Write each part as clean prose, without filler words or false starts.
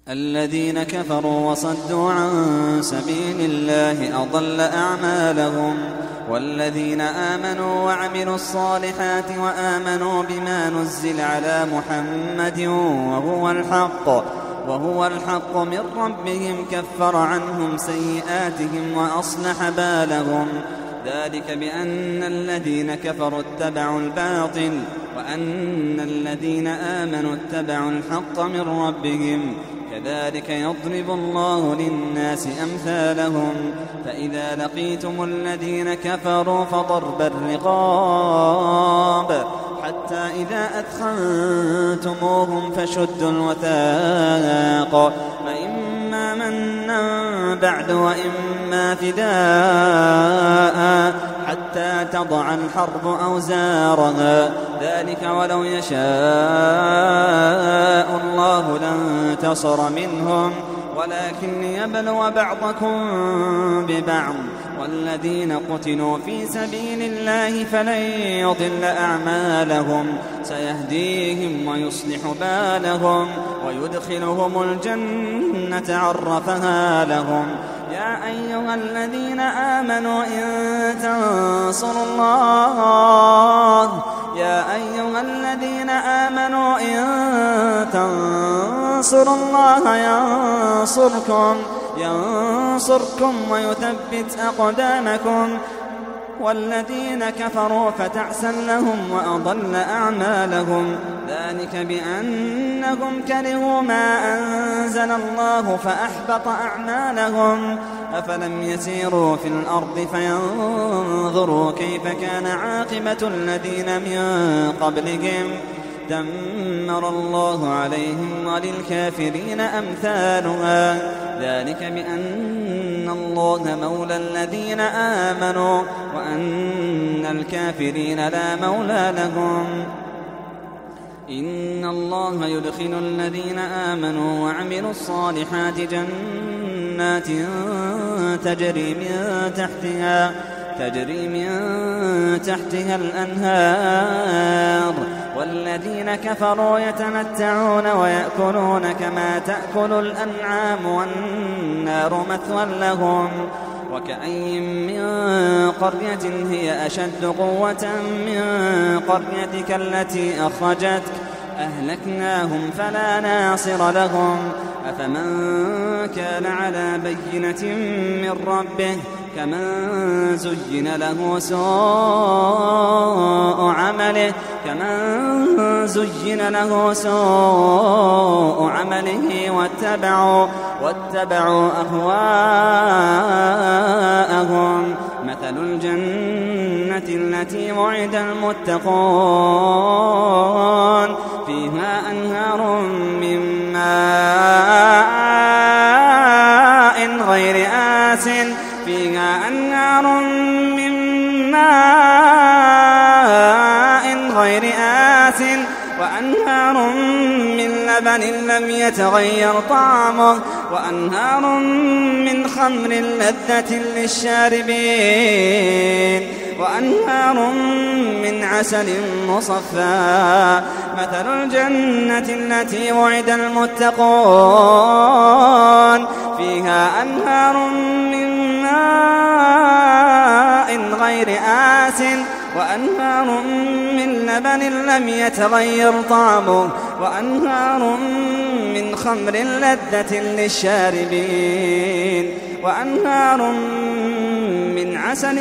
الذين كفروا وصدوا عن سبيل الله أضل أعمالهم. والذين آمنوا وعملوا الصالحات وآمنوا بما نزل على محمد وهو الحق من ربهم كفر عنهم سيئاتهم وأصلح بالهم. ذلك بأن الذين كفروا اتبعوا الباطل وأن الذين آمنوا اتبعوا الحق من ربهم. كذلك يضرب الله للناس أمثالهم. فإذا لقيتم الذين كفروا فضرب الرقاب حتى إذا أثخنتموهم فشدوا الوثاق فإما منا بعد وإما فداء حتى تضع الحرب أوزارها. ذلك ولو يشاء الله لانتصر منهم ولكن ليبلو بعضكم ببعض. والذين قتلوا في سبيل الله فلن يضل أعمالهم سيهديهم ويصلح بالهم ويدخلهم الجنة عرفها لهم. يا أيها الذين آمنوا إن تنصروا الله ينصركم ويثبت أقدامكم. والذين كفروا فتعسا لهم وأضل أعمالهم. ذلك بأنهم كرهوا ما أنزل الله فأحبط أعمالهم. أفلم يسيروا في الأرض فينظروا كيف كان عاقبة الذين من قبلهم دمر الله عليهم وللكافرين أمثالها. ذلك بأن الله مولى الذين آمنوا وأن الكافرين لا مولى لهم. إن الله يدخل الذين آمنوا وعملوا الصالحات جنات تجري من تحتها الأنهار. والذين كفروا يتمتعون ويأكلون كما تأكل الأنعام والنار مثوى لهم. وكأي من قرية هي أشد قوة من قريتك التي أخرجتك أهلكناهم فلا ناصر لهم. أفمن كان على بينة من ربه كمن زين له سوء عمله واتبعوا أهواءهم. مثل الجنة التي وعد المتقون فيها أنهار من ماء غير آسن وأنهار من لبن لم يتغير طعمه وأنهار من خمر لذة للشاربين وأنهار من عسل مصفى. مثل الجنة التي وعد المتقون فيها أنهار من ماء غير آسن وأنهار من لبن لم يتغير طعمه وأنهار من خمر لذة للشاربين وأنهار من عسل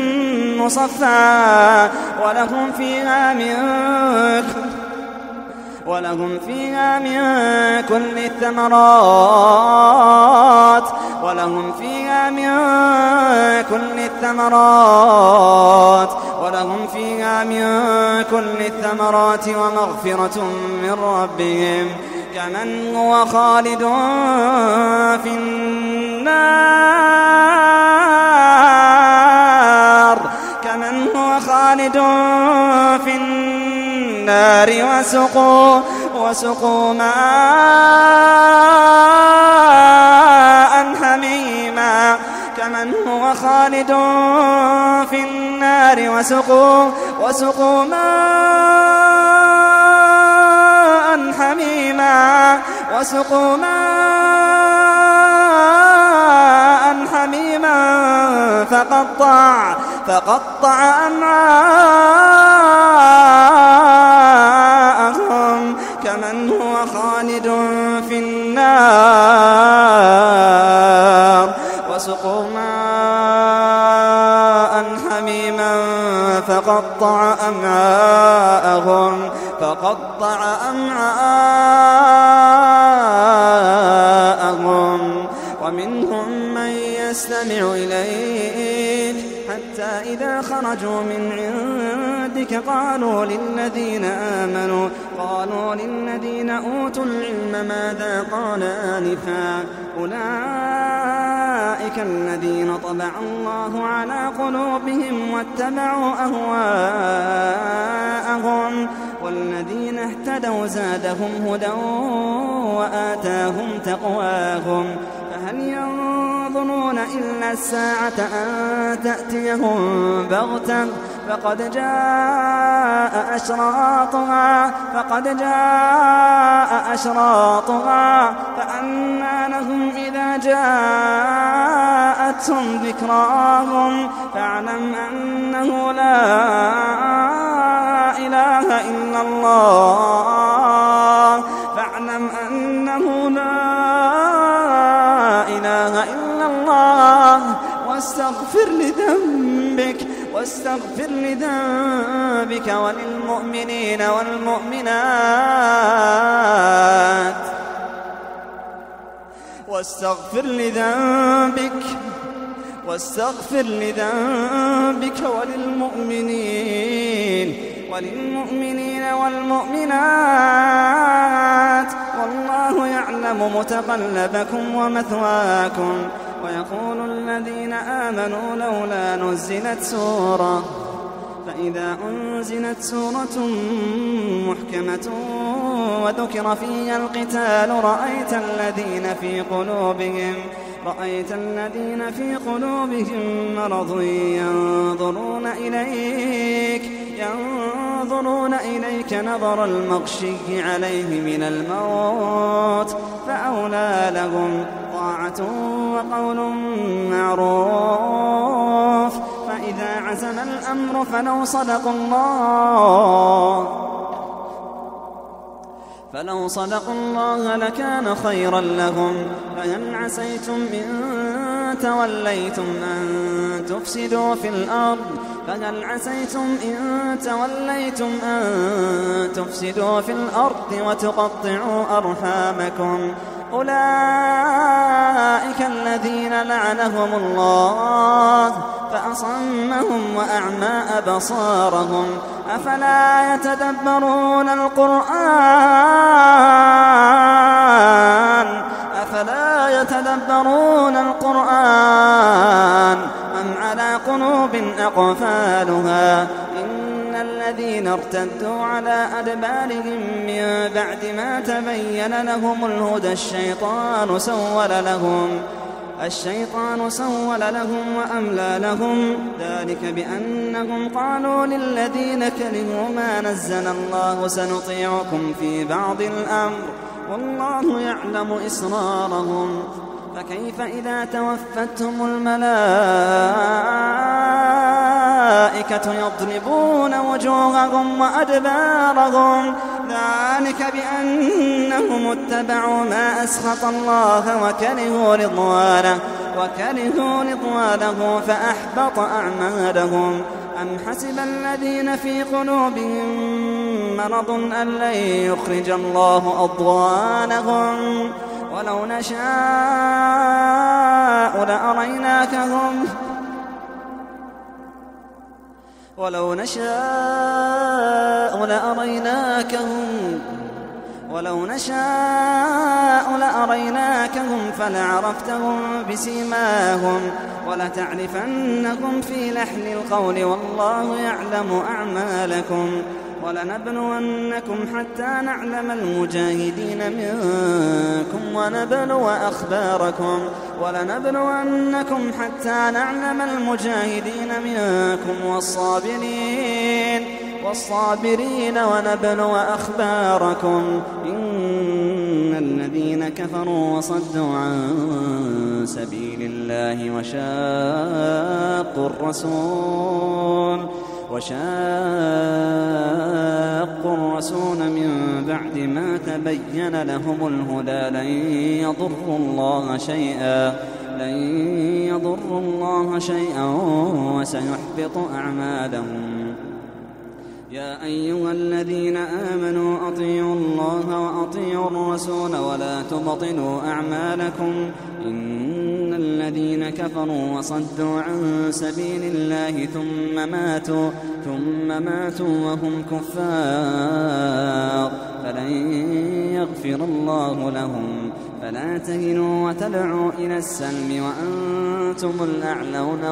مصفى ولهم فيها من كل الثمرات ومغفرة من ربهم كمن هو خالد في النار وسقوا ماء حميما. كمن هو خالد في النار وسقوا ماء حميما وسقوا ماء حميما فقطع أمعاءهم كمن هو خالد في النار وسقوا ماء حميما فقطع أمعاءهم ومنهم من يستمع إليك حتى إذا خرجوا من عندك قالوا للذين أوتوا العلم ماذا قال آنفا أولئك الذين طبع الله على قلوبهم واتبعوا أهواءهم والذين اهتدوا زادهم هدى وآتاهم تقواهم فهل ينظرون إلا الساعة أن تأتيهم بغتة فقد جاء أشراطها فأنى لهم إذا جاءتهم ذكراهم فاعلم أنه لا إله إلا الله واستغفر لذنبك وللمؤمنين والمؤمنات واستغفر لذنبك وللمؤمنين والمؤمنات والله يعلم متقلبكم ومثواكم ويقول الذين آمنوا لولا نزلت سورة فإذا أنزلت سورة محكمة وذكر فيها القتال رأيت الذين في قلوبهم مرض ينظرون إليك نظر المغشي عليه من الموت فأولى لهم طاعة وقول معروف فإذا عزم الأمر فلو صدقوا الله لكان خيرا لهم فهل عسيتم إن توليتم أن تفسدوا في الأرض وتقطعوا أرحامكم أولئك الذين لعنهم الله فأصمهم وأعمى أبصارهم أفلا يتدبرون القرآن أم على قلوب أقفالها إن الذين ارتدوا على أدبارهم من بعد ما تبين لهم الهدى الشيطان سول لهم وأملى لهم ذلك بأنهم قالوا للذين كرهوا ما نزل الله سنطيعكم في بعض الأمر والله يعلم إسرارهم فكيف إذا توفتهم الملائكة يضربون وجوههم وأدبارهم ذلك بأنهم اتبعوا ما أسخط الله وكرهوا رضوانه فأحبط أعمالهم أم حسب الذين في قلوبهم مرض أن لن يخرج الله أضغانهم ولو نشاء لأريناكهم فلعرفتهم بسيماهم ولتعرفنهم في لحن القول والله يعلم أعمالكم ولنبلونكم حتى نعلم المجاهدين منكم والصابرين ونبلو أخباركم إن الذين الذين كفروا وصدوا عن سبيل الله وشاقوا الرسول من بعد ما تبين لهم الهدى لن يضروا الله شيئا وسيحبط أعمالهم. يا أيها الذين آمنوا أطيعوا الله وأطيعوا الرسول ولا تبطلوا أعمالكم إن الذين كفروا وصدوا عن سبيل الله ثم ماتوا وهم كفار فلن يغفر الله لهم. فلا تهنوا وتدعوا إلى السلم وأنتم الأعلون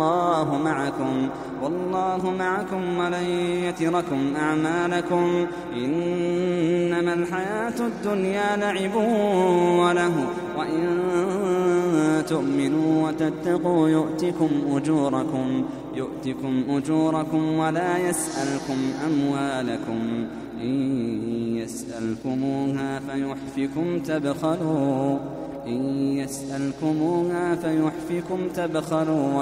والله معكم ولن يتركم أعمالكم. إنما الحياة الدنيا لعب وله وإن تؤمنوا وتتقوا يؤتكم أجوركم ولا يسألكم أموالكم. إن يسألكموها فيحفكم تبخلوا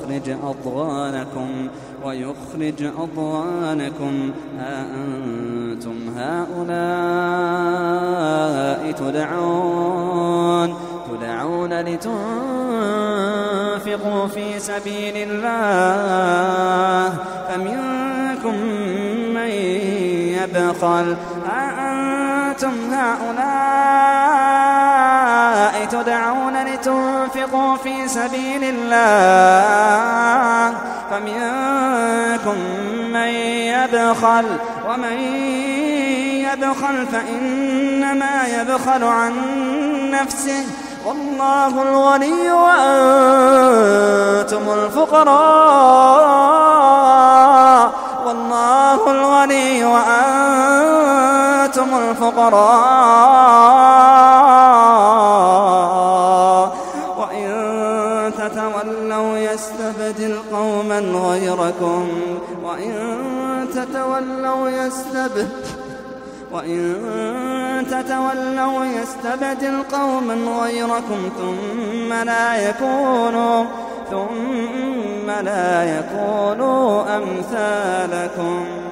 ويخرج أضغانكم. ها أنتم هؤلاء تدعون لتنفقوا في سبيل الله فمنكم من يبخل. تدعون لتنفقوا في سبيل الله فمنكم من يبخل ومن يبخل فإنما يبخل عن نفسه والله الغني وأنتم الفقراء. وإن تتولوا يستبدل قوما غيركم ثم لا يكونوا أمثالكم.